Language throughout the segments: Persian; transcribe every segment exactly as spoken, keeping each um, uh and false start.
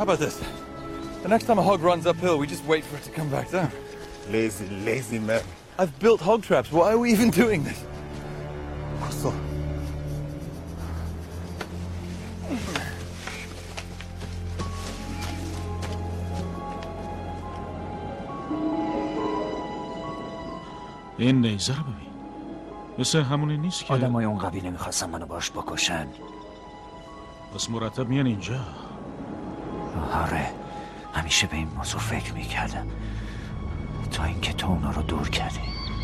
How about this? The next time a hog runs uphill, we just wait for it to come back down. Lazy, lazy man. I've built hog traps. Why are we even doing this? Koso. این نیزه رو ببین. مثل همونی نیست که آدمای اون قبیله میخواستن منو باش بکشن. بس مرتب میان اینجا. آره، همیشه به این موضوع فکر میکردم تا اینکه تو اونا رو دور کردی.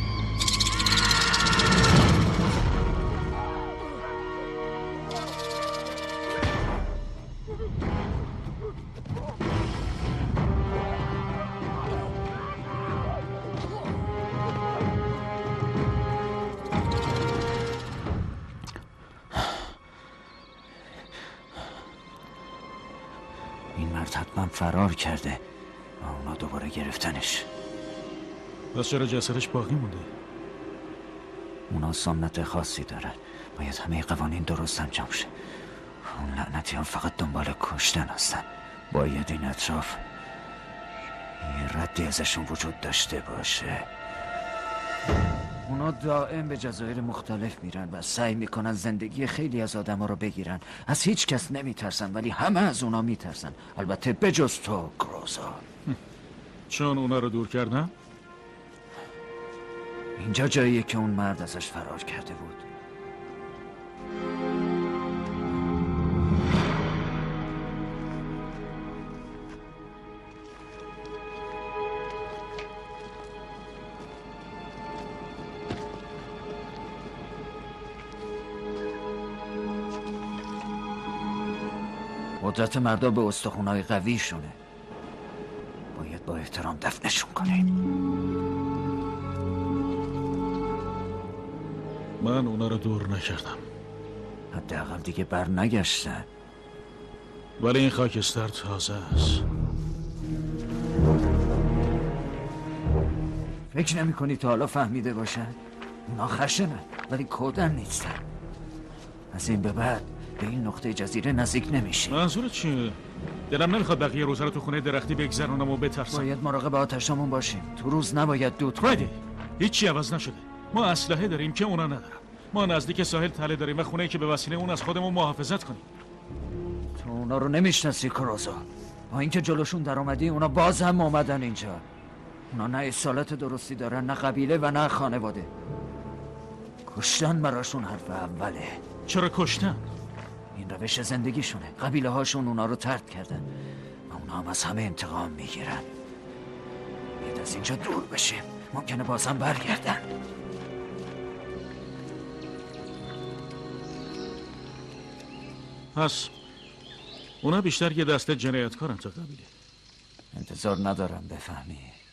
حتما فرار کرده و اونا دوباره گرفتنش. پس چرا جسدش باقی مونده؟ اونا سنت خاصی دارن، باید همه قوانین درست انجام شه. اون لعنتی ها فقط دنبال کشتن هستن. باید این اطراف یه ردی ازشون وجود داشته باشه. اونا دائم به جزایر مختلف میرن و سعی میکنن زندگی خیلی از آدم ها رو بگیرن. از هیچ کس نمیترسن ولی همه از اونا میترسن، البته بجز تو گروزا. چون اونا رو دور کردن؟ اینجا جاییه که اون مرد ازش فرار کرده بود. قدرت مردا به استخونهای قوی شونه. باید با احترام دفنشون کنیم. من اونا رو دور نکردم. حداقل دیگه بر نگشتن. ولی این خاکستر تازه است. فکر نمی کنی تا حالا فهمیده باشن؟ اونا خشنن ولی کودن نیستن. از این به بعد به این نقطه جزیره نزدیک نمیشه. منظورت چیه؟ دلم نمیخواد بقیه روزا رو تو خونه درختی بگذرونم و بترسم. باید مراقب آتشامون باشیم. تو روز نباید دود کنیم. فرایدی، هیچی عوض نشده. ما اسلحه داریم که اونا ندارن. ما نزدیک ساحل تله داریم و خونه‌ای که به وسیله اون از خودمون محافظت کنیم. تو اونا رو نمیشناسی کروزا. با اینکه جلوشون در اومدی اونا باز هم اومدن اینجا. اونا نه اصالت درستی دارن، نه قبیله و نه خانواده. کشتن براشون حرف اوله. چرا کشتن؟ این روش زندگیشونه. قبیله هاشون اونا رو طرد کردن و اونا هم از همه انتقام میگیرن. باید از اینجا دور بشیم. ممکنه بازم برگردن. پس اونا بیشتر یه دسته جنایتکارن تا قبیله. انتظار ندارم بفهمی.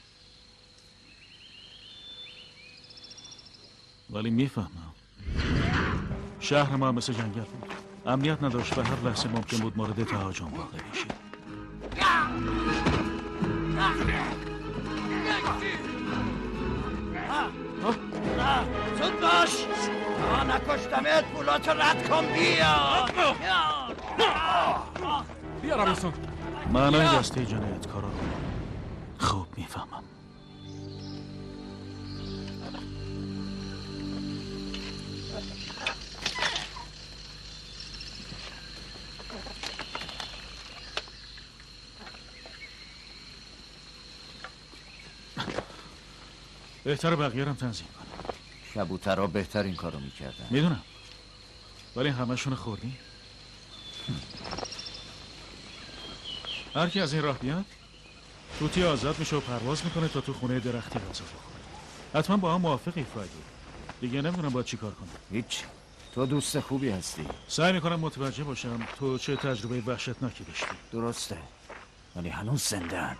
ولی میفهمم. شهر ما مثل جنگل بود. امنیت نداشت و هر لحظه ممکن بود مورد تهاجم واقع بشی. زود باش تا نکشتمت. پولاتو رد کن. بیا بیا رمیسون. معنای دسته جنایتکارا رو خوب میفهمم. بهتر بقیه رو تنظیم کنم. کبوترها بهتر این کارو میکردن. میدونم ولی همشون خوردی. هر کی از این راه بیاد توتی آزاد میشه و پرواز میکنه تا تو خونه درختی غذا بخوره. حتما با هم موافقی فرایدی. دیگه نمیدونم باید چی کار کنم. هیچ. تو دوست خوبی هستی. سعی میکنم متوجه باشم تو چه تجربه وحشتناکی داشتی. درسته ولی هنوز زنده‌ان.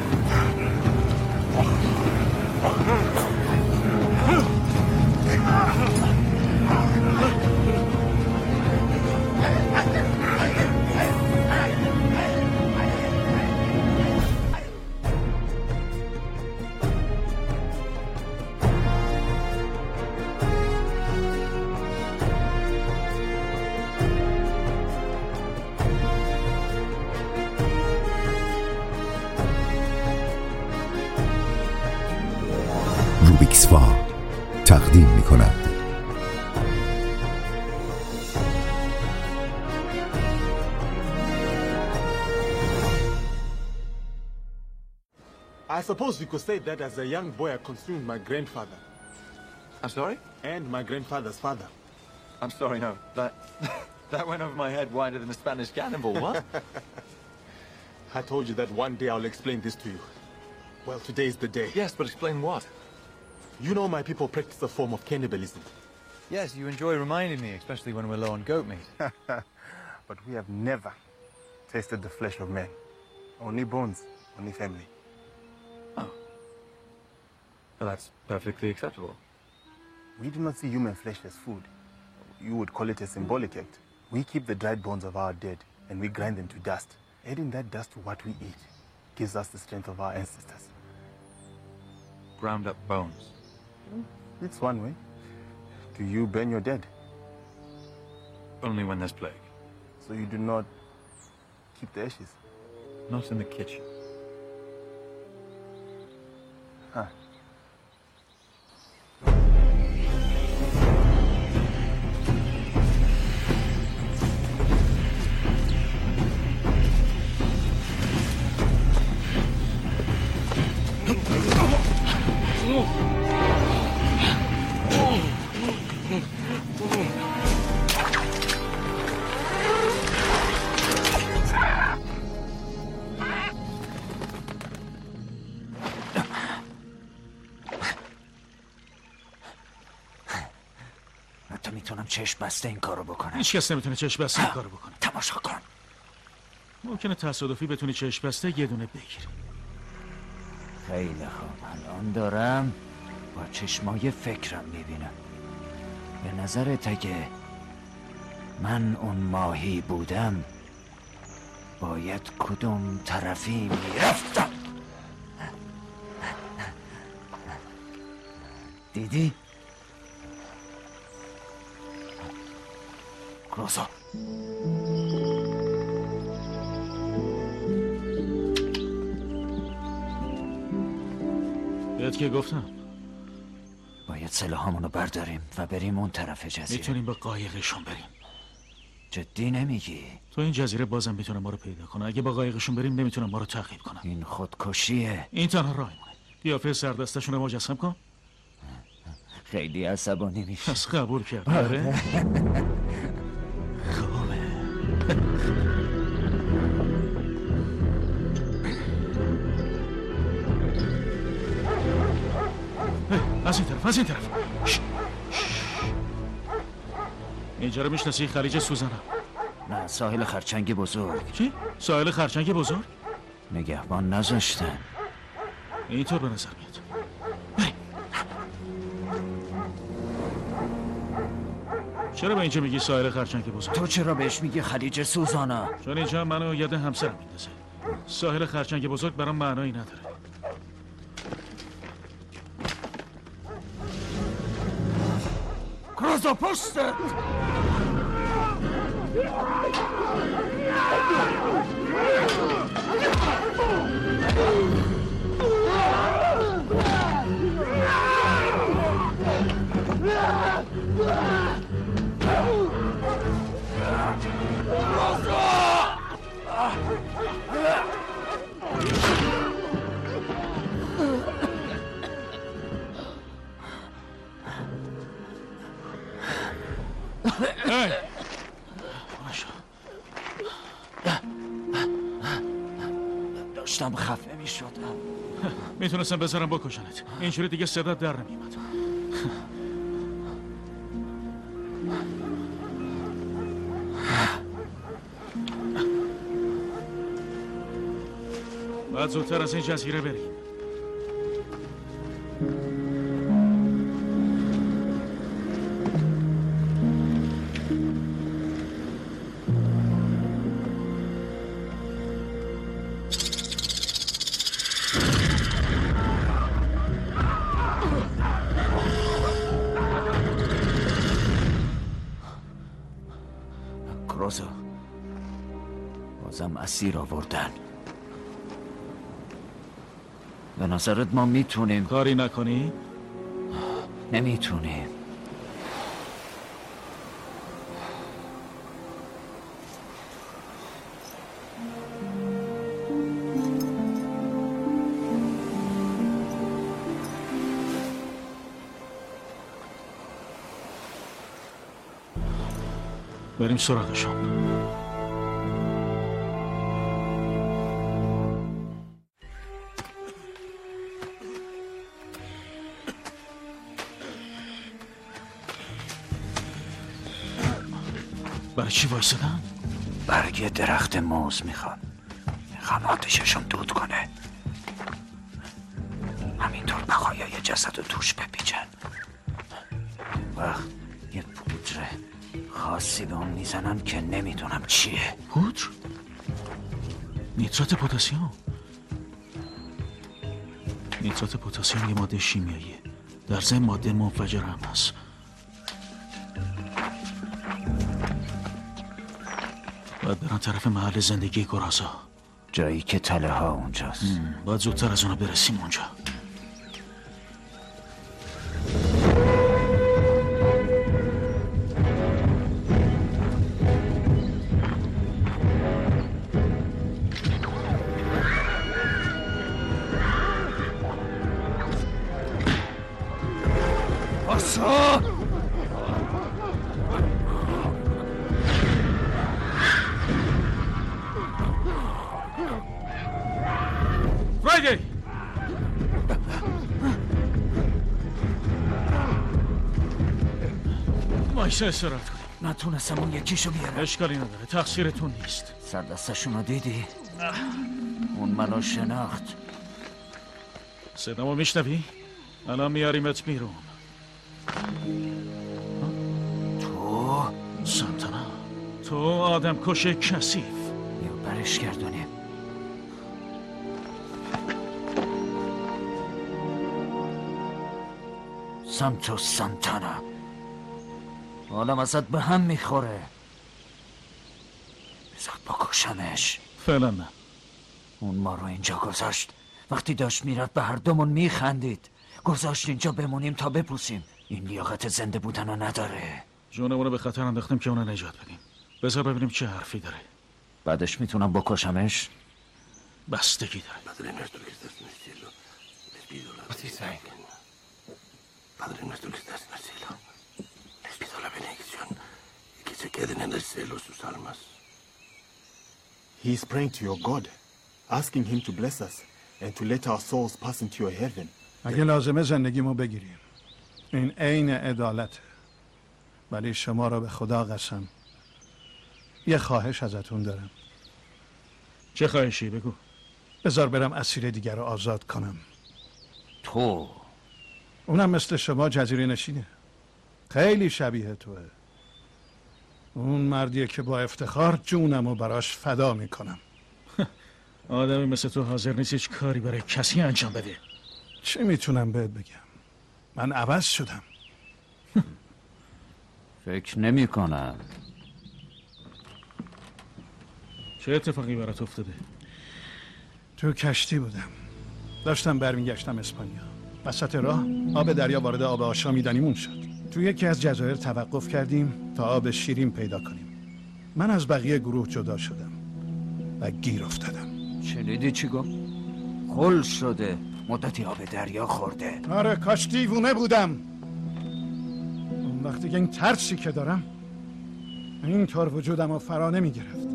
Ah! لوبیکسوا تقدیم می کند. I suppose we could say that as a young boy I consumed my grandfather. I'm sorry? And my grandfather's father. I'm sorry, no. That that went over my head wider than a Spanish cannonball. What? I told you that one day I'll explain this to you. Well, today is the day. Yes, but explain what? You know my people practice a form of cannibalism. Yes, you enjoy reminding me, especially when we're low on goat meat. But we have never tasted the flesh of men. Only bones, only family. Oh. Well, that's perfectly acceptable. We do not see human flesh as food. You would call it a symbolic act. We keep the dried bones of our dead and we grind them to dust. Adding that dust to what we eat gives us the strength of our ancestors. Ground up bones. It's one way. Do you burn your dead? Only when there's plague. So you do not keep the ashes? Not in the kitchen. Huh. حتی میتونم چشم بسته این کارو بکنم. هیچ کس نمیتونه چشم بسته این کارو بکنه. تماشا کن. ممکنه تصادفی بتونی چشم بسته یه دونه بگیری. خیلی خوب، الان دارم با چشمای فکرم میبینم. به نظرت اگه من اون ماهی بودم باید کدوم طرفی میرفتم؟ دیدی؟ روزا بهت که گفتم باید سلاحامونو برداریم و بریم اون طرف جزیره. میتونیم با قایقشون بریم. جدی نمیگی؟ تو این جزیره بازم میتونم ما رو پیدا کنه. اگه با قایقشون بریم نمیتونم ما رو تعقیب کنم. این خودکشیه. این تنها راهمونه. قیافه سردستشون رو مجسم کن. خیلی عصبانی میشه. پس قبول کرد. آره. خوبه. از این طرف، از این طرف. اینجا رو میشناسی؟ خلیج سوزانا. نه، ساحل خرچنگ بزرگ. چی؟ ساحل خرچنگ بزرگ؟ نگهبان نذاشتن. اینطور به نظر میاد. چرا به اینجا میگی ساحل خرچنگ بزرگ؟ تو چرا بهش میگی خلیج سوزانا؟ چون اینجا منو یاد همسرم میندازه. ساحل خرچنگ بزرگ برام معنایی نداره. کروزا پشتت! داشتم خفه می شدم. میتونستم بذارم بکشنت. اینجوری دیگه صدا در نمیمد. باید زودتر از این جزیره بریم. کروزو، بازم اسیر آوردن. به نظرت ما میتونیم کاری نکنی؟ نمیتونیم. بریم سراغشون. برای چی وایسادن؟ برگ درخت موز میخوان. میخوان آتششون دود کنه. همینطور بقایای جسد رو توش بپیچن. وقت یه پودر خاصی به اون میزنن که نمیدونم چیه. پودر؟ نیترات پتاسیم. نیترات پتاسیم یه ماده شیمیاییه. در ضمن ماده منفجر هم هست. باید برن طرف محل زندگی گرازا. جایی که تله ها اونجاست. باید زودتر از اونا برسیم اونجا. باسا! فرایدی! وایسا استراحت کنیم. نتونستم اون یکیشو بیارم. اشکالی نداره، تقصیرتون نیست. سر دستشونو دیدی؟ اون منو شناخت. صدامو میشنوی؟ الان میاریمت بیرون. تو؟ سانتانا، تو آدم کش کثیف. یا برش گردونیم. سانتو سانتانا، حالم ازت به هم میخوره. بذار بکشمش. فعلا نه. اون ما رو اینجا گذاشت. وقتی داشت میرفت به هر دومون میخندید. گذاشت اینجا بمونیم تا بپوسیم. این لیاقت زنده بودن رو نداره. جونمونو به خطر انداختیم که اونو نجات بدیم. بذار ببینیم چه حرفی داره. بعدش میتونم بکشمش؟ بستگی داره. Padre nuestro que estás en el cielo, les pido la bendición. Padre nuestro que estás en el cielo, les pido la bendición y que se queden en el cielo sus almas. He is praying to your God, asking him to bless us and to let our souls pass into your heaven. اگه لازمه زندگیمو بگیریم. این عین عدالته. ولی شما را به خدا قسم یه خواهش ازتون دارم. چه خواهشی؟ بگو. بذار برم اسیر دیگر رو آزاد کنم. تو؟ اونم مثل شما جزیره نشینه. خیلی شبیه توه. اون مردیه که با افتخار جونم رو براش فدا میکنم. آدمی مثل تو حاضر نیست هیچ کاری برای کسی انجام بده. چی میتونم بهت بگم؟ من عوض شدم. فکر نمی کنم. چه اتفاقی برات افتاده؟ تو کشتی بودم. داشتم برمیگشتم اسپانیا. وسط راه آب دریا وارد آب آشامیدنیمون شد. تو یکی از جزایر توقف کردیم تا آب شیرین پیدا کنیم. من از بقیه گروه جدا شدم و گیر افتادم. شنیدی چی گفت؟ خل شده. مدتی آب دریا خورده. آره کاش دیوونه بودم. اون وقتی که این ترسی که دارم اینطور وجودم رو فرا نمی گرفت.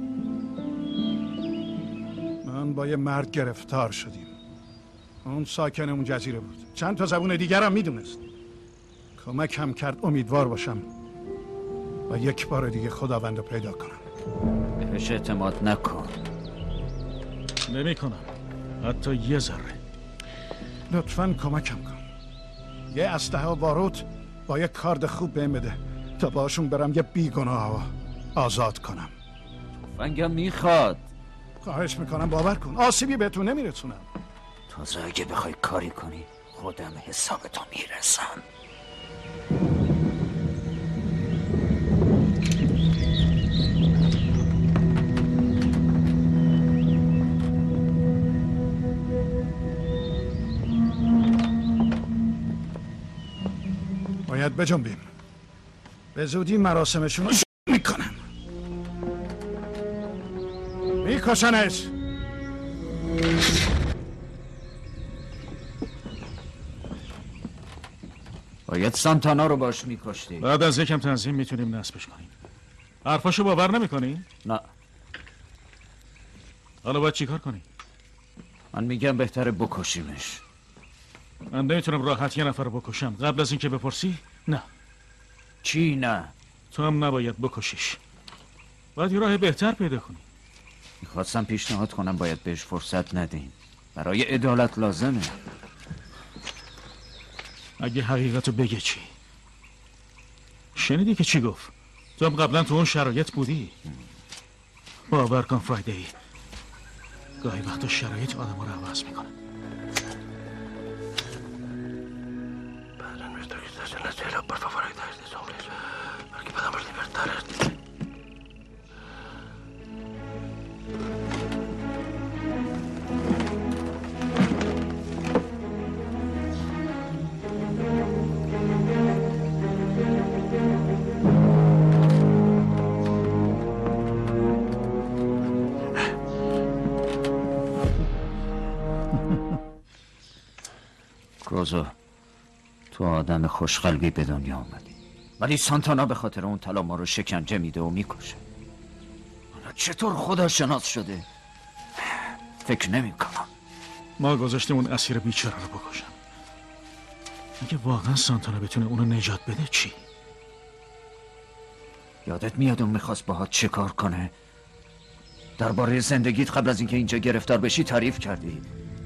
من با یه مرد گرفتار شدیم. اون ساکن اون جزیره بود. چند تا زبون دیگرم میدونست. کمکم کرد امیدوار باشم و یک بار دیگه خداوند رو پیدا کنم. بهش اعتماد نکن. نمی کنم. حتی یه ذره. لطفاً کمکم کن. یه اسلحه و باروت با یه کارد خوب بهم بده تا باشون برم یه بیگناه آزاد کنم. تفنگم میخواد. خواهش میکنم باور کن. آسیبی بهتون نمیرسونم. تازه اگه بخوای کاری کنی خودم حسابتو میرسم. باید بجنبیم. به زودی مراسمشون رو میکنم. میکشنش. باید سانتانا رو باش میکشتی. بعد از یکم تنظیم میتونیم نصبش کنیم. حرفاشو باور نمیکنی؟ نه. حالا باید چیکار کنی؟ من میگم بهتره بکشیمش. من نمیتونم راحت یه نفر رو بکشم قبل از اینکه بپرسی؟ نه. چی نه؟ تو هم نباید بکشیش. باید یه راه بهتر پیدا کنی. میخواستم پیشنهاد کنم باید بهش فرصت ندیم. برای عدالت لازمه. اگه حقیقتو بگه چی؟ شنیدی که چی گفت؟ تو هم قبلا تو اون شرایط بودی. باور کن فرایدی، گاهی وقتا شرایط آدم رو عوض میکنه. Padre nuestro que estás en el cielo, por favor, ayuda a estos hombres para que podamos libertar a este. کروزو، تو آدم خوشقلبی به دنیا آمدی، ولی سانتانا به خاطر اون طلا ما رو شکنجه میده و میکشه. حالا چطور خدا شناس شده؟ فکر نمی کنم. ما گذاشتیم اون اسیر بیچاره رو بکشم. اگه واقعا سانتانا بتونه اونو نجات بده چی؟ یادت میاد اون میخواست باهات چه کار کنه؟ درباره زندگیت قبل از اینکه اینجا گرفتار بشی تعریف کردی.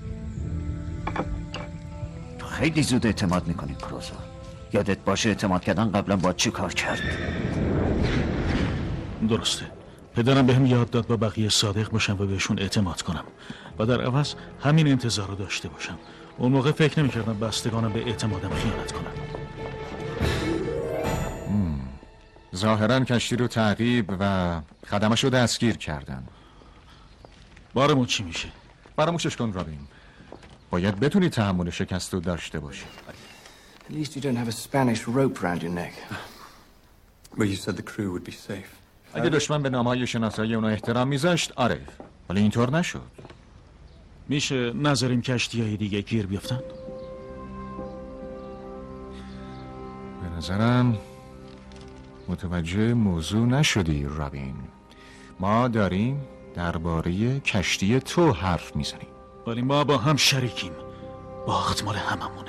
تو خیلی زود اعتماد میکنی کروزو. یادت باشه اعتماد کردن قبلا با چی کار کرد. درسته. پدرم بهم یاد داد با بقیه صادق باشم و بهشون اعتماد کنم و در عوض همین انتظار رو داشته باشم. اون موقع فکر نمی‌کردم بستگانم به اعتمادم خیانت کنم. ظاهراً کشتی رو تعقیب و خدمش رو دستگیر کردن. بارمون چی میشه؟ فراموشش کن رابین. باید بتونی تحمل شکست رو داشته باشی. At least you don't have a Spanish rope round your neck. But you said the crew would be safe. اگه دشمن به نامه‌های شناسایی اونو احترام میذاشت آره، ولی اینطور نشد. میشه نذاریم کشتی‌های دیگه گیر بیفتن؟ به نظرم متوجه موضوع نشدی رابین. ما داریم درباره کشتی تو حرف میزنیم. ولی ما با هم شریکیم. باخت مال هممونه.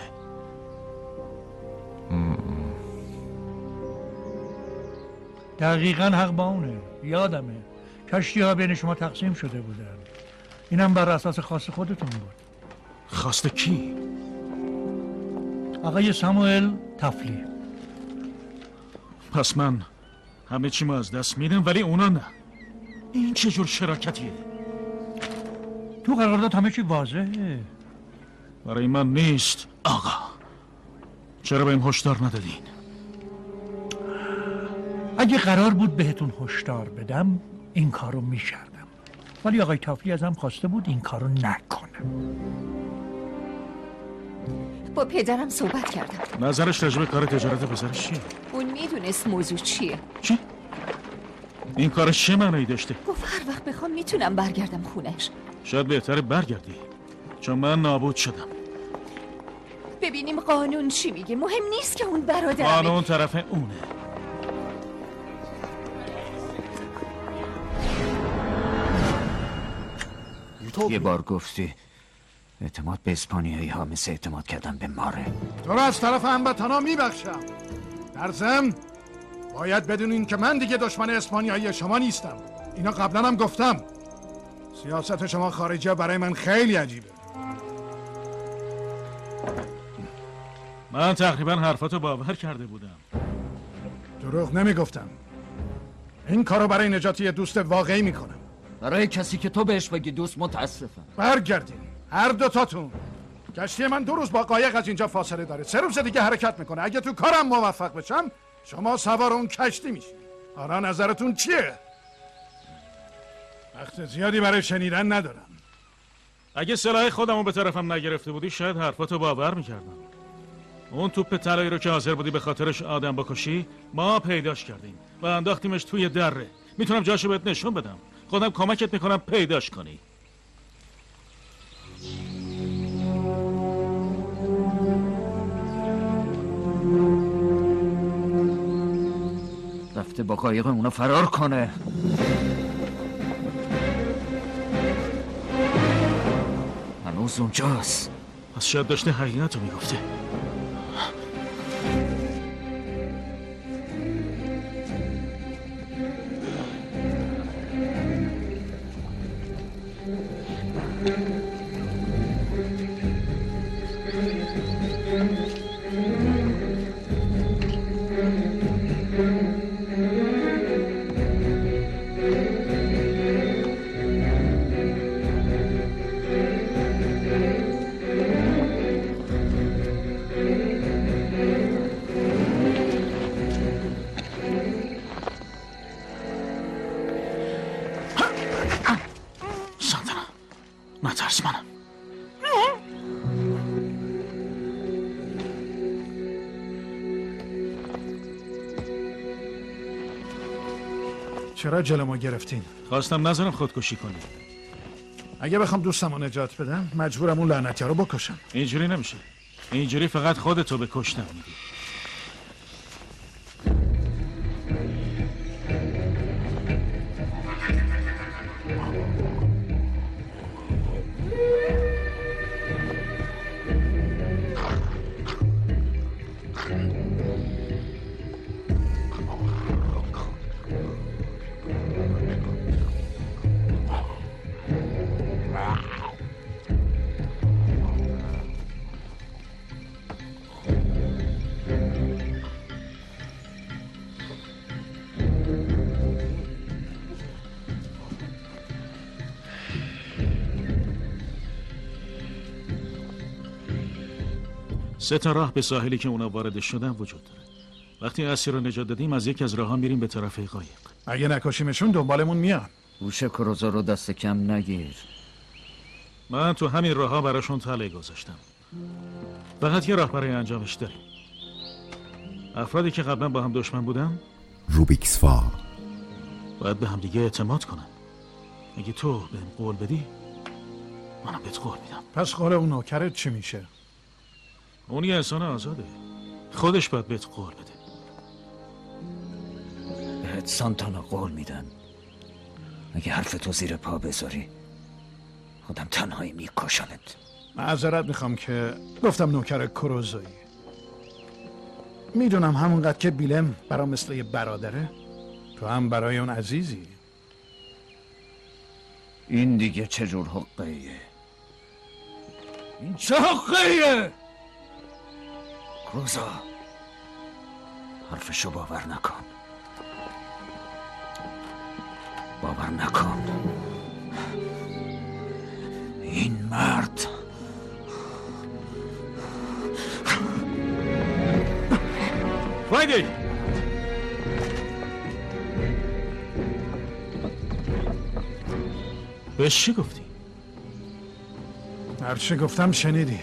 دقیقاً حق با اونه. یادمه کشتی ها بین شما تقسیم شده بودن. اینم بر اساس خواست خودتون بود. خواست کی؟ آقای ساموئل تفلی. پس من همه چی ما از دست میدم ولی اونا نه. این چه جور شراکتیه؟ تو قرارداد همه چی واضحه. برای من نیست آقا. چرا بهم هشدار ندادین؟ اگه قرار بود بهتون هشدار بدم این کارو میکردم، ولی آقای تافلی ازم خواسته بود این کارو نکنم. با پدرم صحبت کردم. نظرش راجع به کار تجارت پسرش چیه؟ اون میدونست موضوع چیه. چی؟ این کارش چه معنایی داشته؟ گفت هر وقت بخوام میتونم برگردم خونش. شاید بهتره برگردی، چون من نابود شدم. ببینیم قانون چی میگه. مهم نیست که اون برادرمه. قانون طرف اونه. یه بار گفتی اعتماد به اسپانیایی ها مثل اعتماد کردن به ماره. تو رو از طرف هموطنا میبخشم. در ضمن باید بدونین که من دیگه دشمن اسپانیایی شما نیستم. اینا قبلا هم گفتم. سیاست شما خارجی برای من خیلی عجیبه. من تقریبا حرفاتو باور کرده بودم. دروغ نمیگفتم. این کارو برای نجات یه دوست واقعی میکنم. برای کسی که تو بهش بگی دوست متاسفم. برگردین هر دوتاتون. کشتی من دو روز با قایق از اینجا فاصله داره. سه روز دیگه حرکت میکنه. اگه تو کارم موفق بشم شما سوار اون کشتی میشین. حالا نظرتون چیه؟ وقت زیادی برای شنیدن ندارم. اگه سلاح خودمو به طرفم نگرفته بودی شاید حرفاتو باور میکردم. اون توپ طلایی رو که حاضر بودی به خاطرش آدم بکشی ما پیداش کردیم و انداختیمش توی دره. میتونم جاشو بهت نشون بدم. خودم کمکت میکنم پیداش کنی. رفته با قایق اونا فرار کنه. هنوز اونجاست. پس شاید داشته حقیقت رو میگفته. چرا جلو ما گرفتین؟ خواستم نذارم خودکشی کنی. اگه بخوام دوستمو نجات بدم مجبورم اون لعنتی‌ها رو بکشم. اینجوری نمیشه. اینجوری فقط خودتو به کشتن میدی. سه تا راه به ساحلی که اونا وارد شدن وجود داره. وقتی اسیر رو نجات دادیم از یکی از راه‌ها میریم به طرف قایق. اگه نکشیمشون دنبالمون میان. گوش کروزا رو دست کم نگیر. من تو همین راه‌ها براشون تله گذاشتم. فقط یه راه برای انجامش داریم. افرادی که قبلا با هم دشمن بودن روبیکس فار باید به هم دیگه اعتماد کنن. اگه تو بهم قول بدی منم بهت قول میدم. پس قول اون نوکرت چی میشه؟ اون یه انسان آزاده. خودش باید بهت قول بده. بهت سانتانا قول میدن اگه حرف تو زیر پا بذاری خودم تنهایی میکشمت. معذرت میخوام که گفتم نوکر کروزایی. میدونم همونقدر که بیلم برام مثل یه برادره تو هم برای اون عزیزی. این دیگه چه جور حقیه؟ این چه حقیه؟ کروزا حرفشو باور نکن. باور نکن. این مرد فایدی بهش چی گفتی؟ هرچی گفتم شنیدی.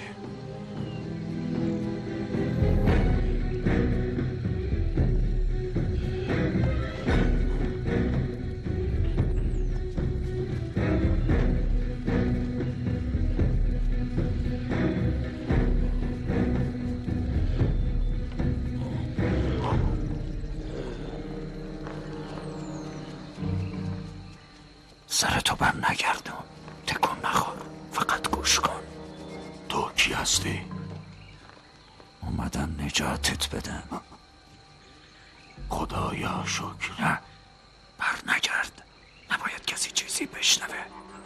سرتو بر نگردون. تکون نخور. فقط گوش کن. تو کی هستی؟ اومدم نجاتت بدم. خدایا شکر. نه بر نگرد. نباید کسی چیزی بشنوه.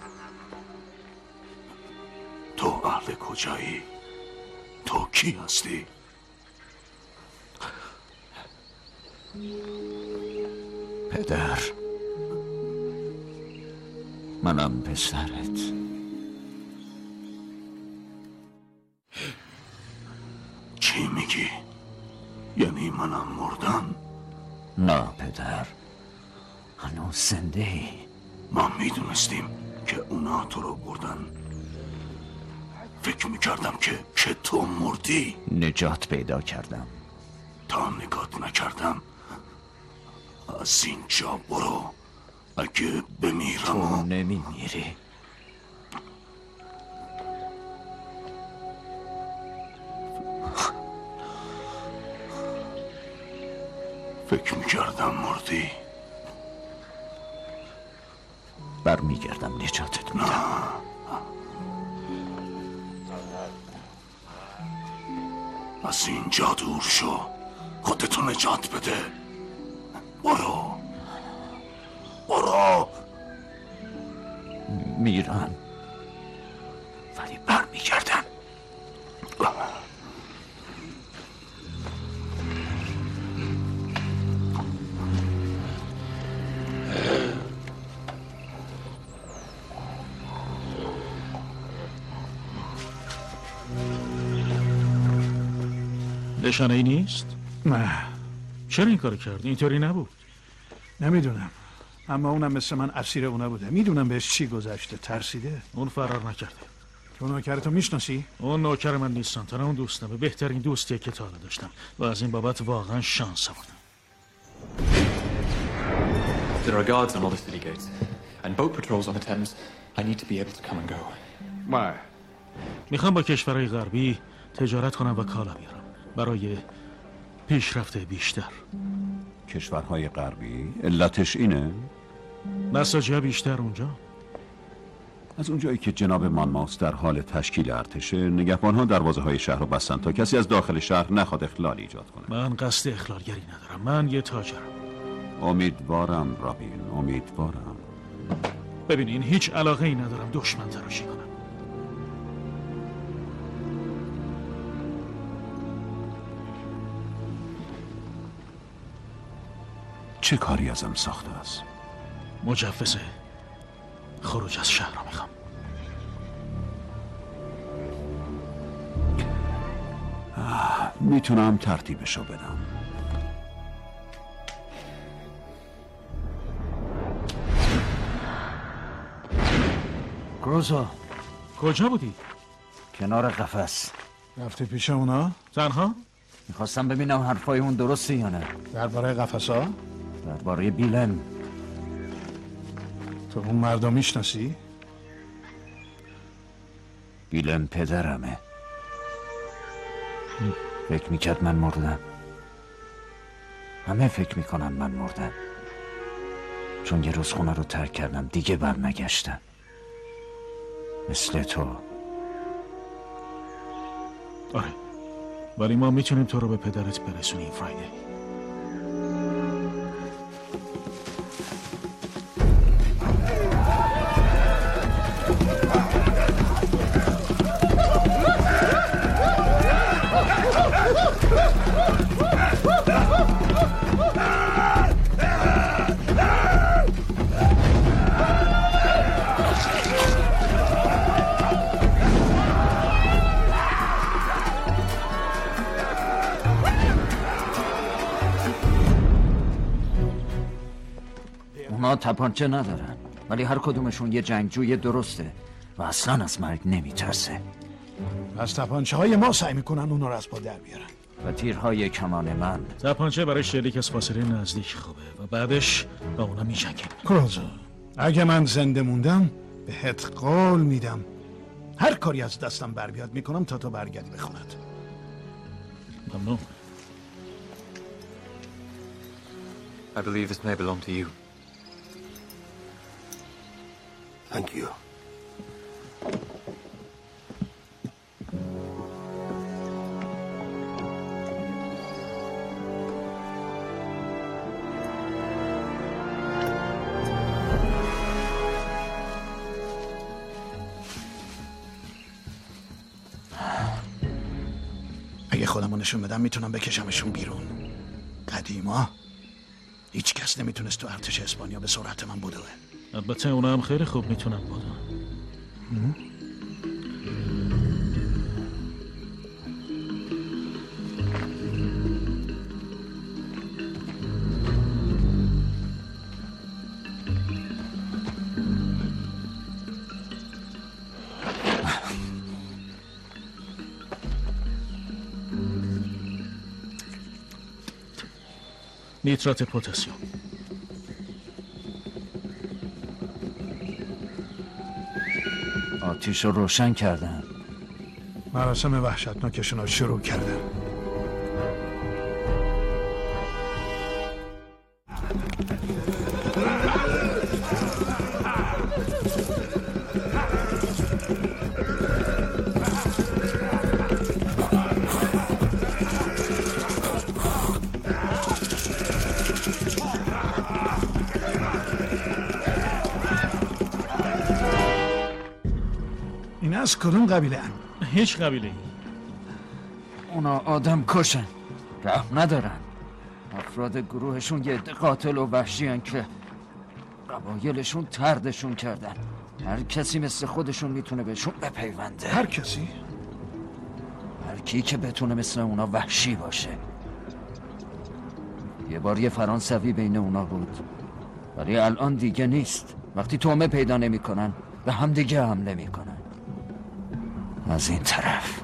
تو اهل کجایی؟ تو کی هستی؟ پدر منم پسرت. چی میگی؟ یعنی منم مردم؟ نه پدر هنوز زنده ای. ما میدونستیم که اونا تو رو بردن. فکر میکردم که که تو مردی. نجات پیدا کردم. تا نگات نکردم از اینجا برو. اگه بمیرم تو نمیمیری. فکر میکردم مردی. برمیگردم نجاتت میدم. از اینجا دور شو. خودتو نجات بده. برو برو. میرم ولی برمیگردم. نشانه ای نیست؟ نه. چرا این کار کردی؟ اینطوری نبود. نمیدونم، اما اونم مثل من اسیر اونا بوده. میدونم بهش چی گذشته. ترسیده. اون فرار نکرده. تو نوکرتو میشناسی؟ اون نوکر من نیست سانتانا، اون دوستمه. بهترین دوستیه که تا حالا داشتم و از این بابت واقعا شانس آوردم. There are guards on all the city gates and boat patrols on the Thames. I need to be able to come and go. Why? میخوام با کشورهای غربی تجارت کنم و کالا بیارم برای پیشرفت بیشتر. کشورهای غربی؟ علتش اینه؟ نساجی ها بیشتر اونجا. از اونجایی که جناب مانماس در حال تشکیل ارتشه، نگهبانها دروازه های شهر رو بستن تا کسی از داخل شهر نخواد اخلال ایجاد کنه. من قصد اخلالگری ندارم. من یه تاجرم. امیدوارم رابین، امیدوارم. ببینین هیچ علاقه ای ندارم دشمن تراشی کنم. چه کاری ازم ساخته است؟ مجوز خروج از شهر رو میخوام. میتونم ترتیبشو بدم. کروزو کجا بودی؟ کنار قفس. رفتی پیش اونا؟ تنها؟ میخواستم ببینم حرفای اون درسته یا نه. درباره قفس‌ها؟ درباره بیلن. تو اون مردم میشناسی؟ بیلن پدرمه. فکر میکرد من مردم. همه فکر میکنن من مردم، چون یه روز خونه رو ترک کردم دیگه بر نگشتم. مثل تو. آره، ولی ما میتونیم تو رو به پدرت برسونیم فرایدی. اونا تپانچه ندارن، ولی هر کدومشون یه جنگجوی درسته و اصلا از مرگ نمیترسه. از تپانچه های ما سعی میکنن اونا رو از پا در بیارن. و تیرهای کمان من. تپانچه برای شلیک از فاصله نزدیک خوبه و بعدش با اونا میجنگیم. کروزو، اگه من زنده موندم بهت قول میدم هر کاری از دستم بر بیاد میکنم تا تو برگردی به خونت. ممنون. I believe this may belong to you. Thank you. اگه خودمو نشون بدم میتونم بکشمشون بیرون. قدیما هیچ کس نمیتونست تو ارتش اسپانیا به سرعت من بدوه. البته اونا هم خیلی خوب میتونن بدون. نیترات پتاسیم. آتیش رو روشن کردن. مراسم وحشتناکشون رو شروع کردن. این از کدوم قبیله هن؟ هیچ قبیله ای. اونا آدم کشن، رحم ندارن. افراد گروهشون یه عده قاتل و وحشی هن که قبایلشون طردشون کردن. هر کسی مثل خودشون میتونه بهشون بپیونده. هر کسی؟ هر کی که بتونه مثل اونا وحشی باشه. یه بار یه فرانسوی بین اونا بود، ولی الان دیگه نیست. وقتی تومه پیدا نمیکنن به هم دیگه حمله میکنن. از این طرف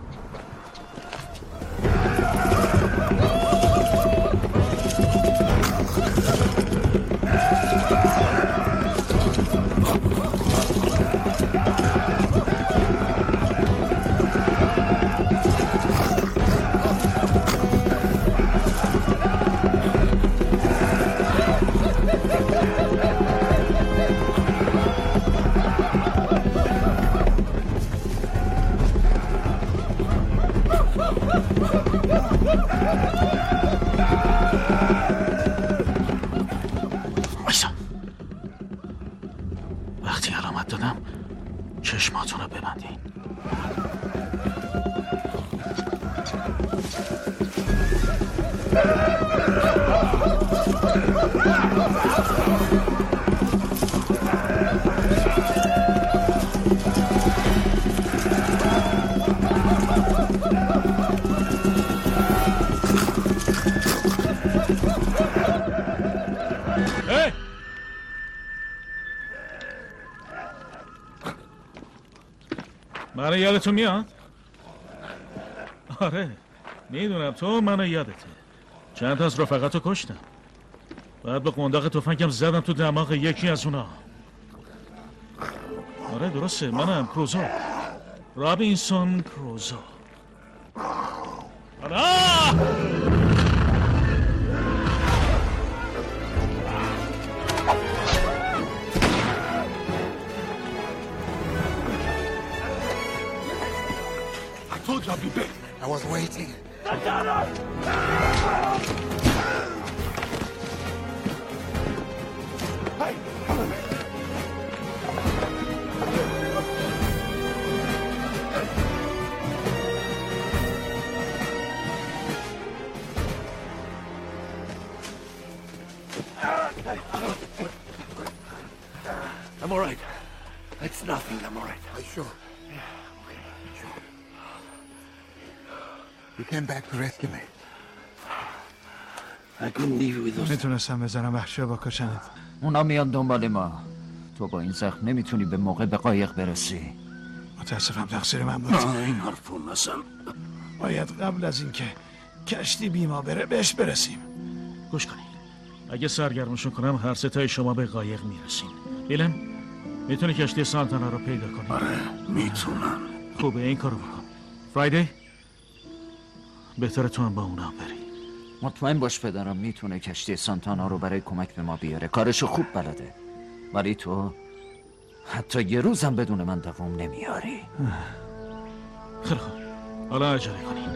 بایسا. وقتی علامت دادم چشماتون رو ببندین. منو یادتون میاد؟ آره میدونم تو منو یادته. چند تا از رفقاتو کشتم، بعد با قنداق تفنگم زدم تو دماغ یکی از اونا. آره درسته، منم کروزو، رابینسون کروزو. آره I told you I'd be back. I was waiting. Hey, come on, man. I'm all right. It's nothing. I'm all right. Are you sure? You came back to rescue me. I couldn't leave you with those. میتونستم بزنم وحشی بکشنت. اونا میان دنبال ما. تو با این زخم نمیتونی به موقع به قایق برسی. متاسفم تقصیر من بود. این حرفو نزن. باید قبل از اینکه کشتی بیما بره بهش برسیم. گوش کنین. اگه سرگرمشون کنم هر سه تای شما به قایق میرسین. ایلن میتونی کشتی سانتانا رو پیدا کنی؟ آره میتونم. خوبه این کارو بکن. فرایدی بهتره تو هم با اونا بری. مطمئن باش پدرم میتونه کشتی سانتانا رو برای کمک به ما بیاره. کارشو خوب بلده. ولی تو حتی یه روزم بدون من دوام نمیاری. خیلی خوب، حالا عجله کنی.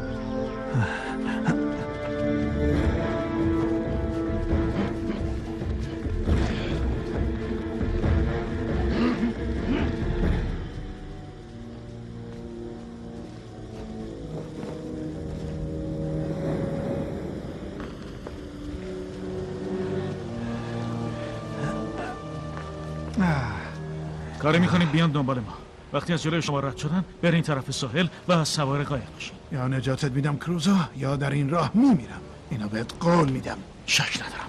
کاری میکنیم بیان دنبال ما. وقتی از جلوی شما رد شدن برین طرف ساحل و از سوار قایق بشین. یا نجاتت میدم کروزو یا در این راه میمیرم. اینو بهت قول میدم. شک ندارم.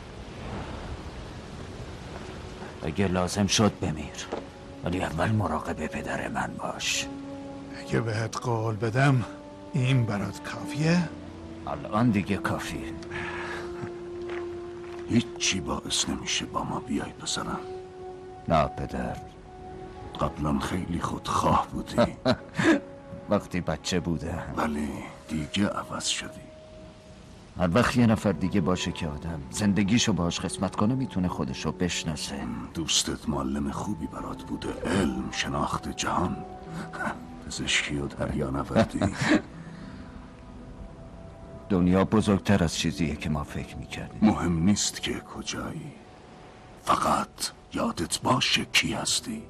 اگه لازم شد بمیر، ولی اول مراقب پدر من باش. اگه بهت قول بدم این برات کافیه؟ الان دیگه کافیه. هیچی باعث نمیشه با ما بیای پسرم. نه پدر، قبلا خیلی خودخواه بودی. وقتی بچه بوده. ولی دیگه عوض شدی. هر وقت یه نفر دیگه باشه که آدم زندگیشو باهاش قسمت کنه میتونه خودشو بشناسه. دوستت معلم خوبی برات بوده، علم، شناخت جهان، پزشکی و دریانوردی. دنیا بزرگتر از چیزیه که ما فکر میکردیم. مهم نیست که کجایی، فقط یادت باشه کی هستی.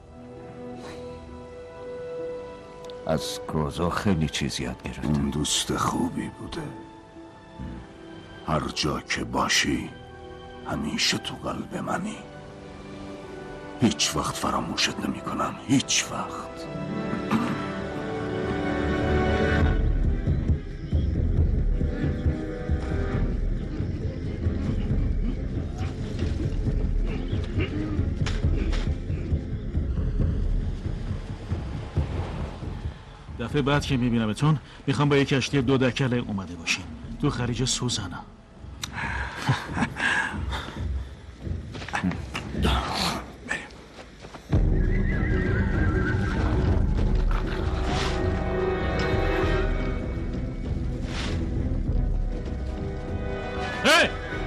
از گروزو خیلی چیز یاد گرفتم. اون دوست خوبی بوده. هر جا که باشی همیشه تو قلب منی. هیچ وقت فراموشت نمی کنم، هیچ وقت. دفعه بعد که میبینمتون میخوام با یک کشتی دو دکله اومده باشین تو خلیج سوزانا. Hey!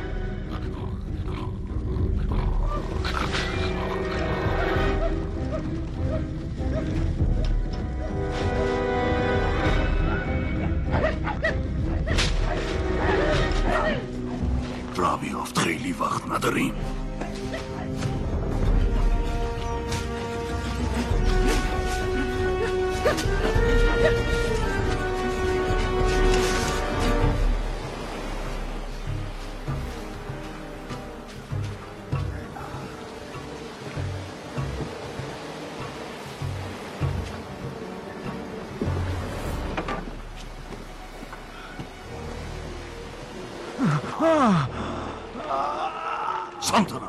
را بیافت، خیلی وقت نداریم. سانتانا،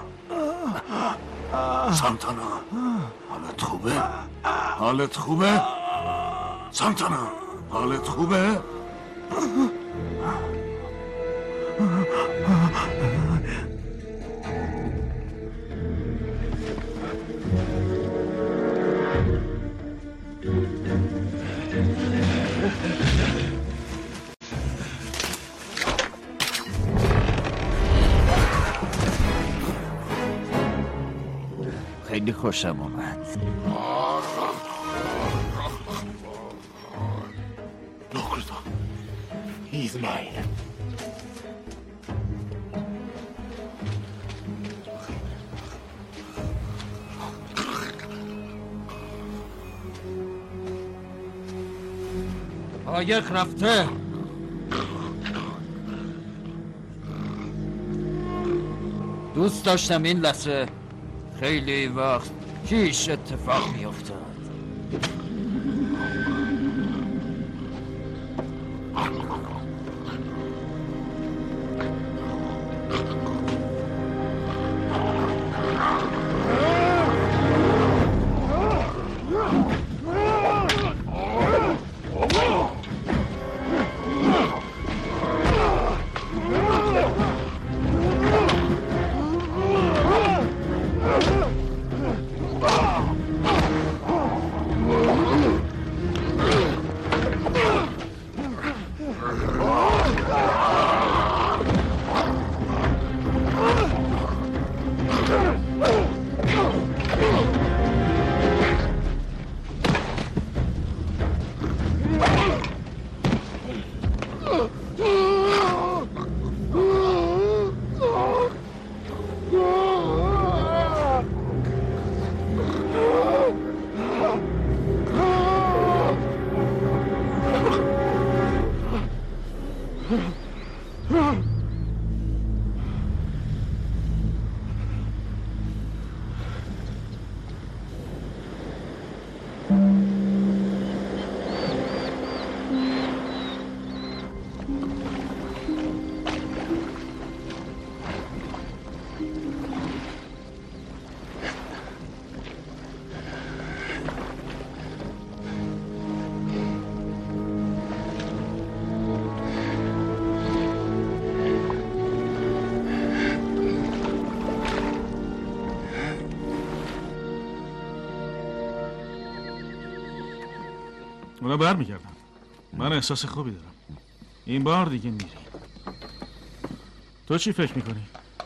سانتانا، حالت خوبه؟ حالت خوبه؟ سانتانا، حالت خوبه؟ خیلی خوشم اومد. Look, he's mine. قایق رفته. دوست داشتم این لحظه خیلی وقت پیش اتفاق می افتاد. من برمیگردم. من احساس خوبی دارم. این بار دیگه میری. تو چی فکر میکنی؟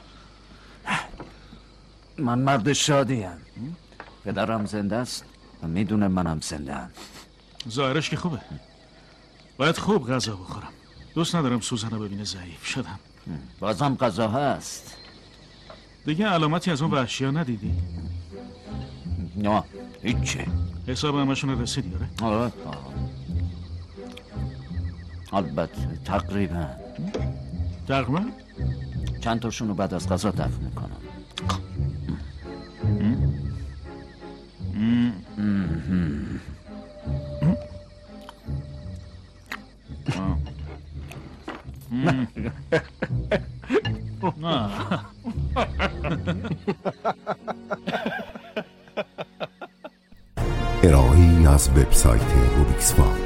من مرد شادیم. پدرم زنده است و میدونه منم زنده ام. ظاهرش که خوبه. باید خوب غذا بخورم. دوست ندارم سوزنو ببینه ضعیف شدم. بازم غذا هست. دیگه علامتی از اون وحشیا ندیدی؟ نه هیچی. حساب همشون رسیدی آره؟ آره البته تقریبا. تقریبا؟ چند تاشونو بعد از غذا دفن میکنم. ارائه‌ای از وبسایت روبیکس فام.